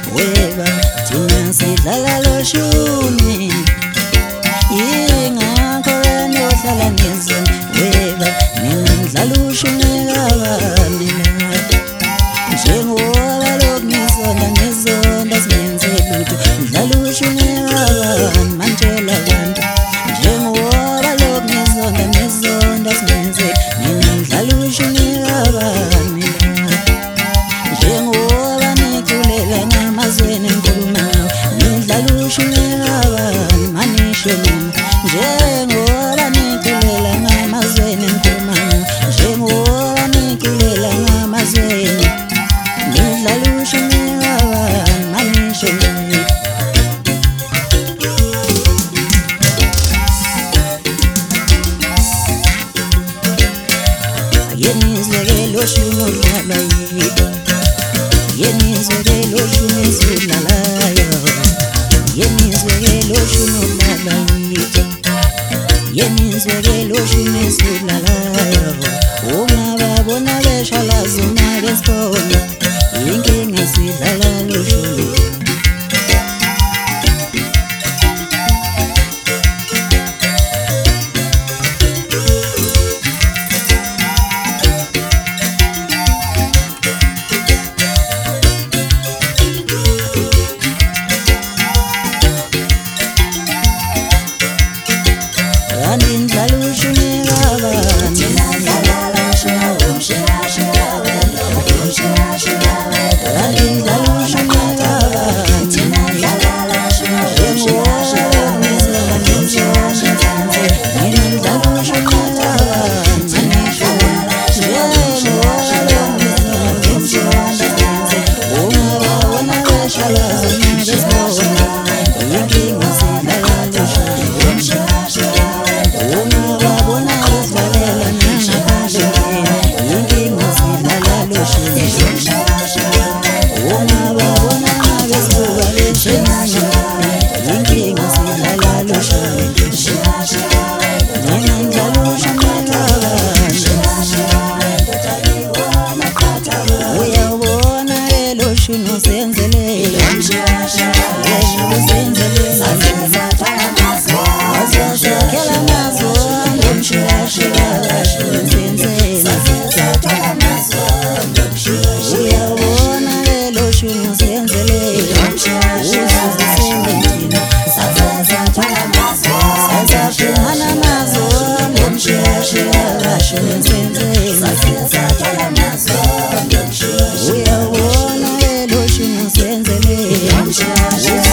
weba thina sidlala loshuni ingakho wena ohlala ngizona weba mina ngidlala ushuni kabani la njengoba lokhu ngizonda singenze lutho ngidlala ushuni kabani mantshela abantu njengoba lokhu ngizonda singenze mina ngidlala ushuni kabani njengoba nikulela ngamazweni enkhulumayo ngidlala ushuni kabani manisho mina njengoba nikulela ngamazweni enkhulumayo njengoba nikulela ngamazweni ngidlala ushuni kabani manisho mina yenizwe loshuni odlala yini yenizwe loshuni sidlalayo yenizwe loshuni odlala yini yenizwe loshuni sidlalayo ungababona beshalaza uma besibona inkinga sidlala loshuni uyabona eloshini usenzele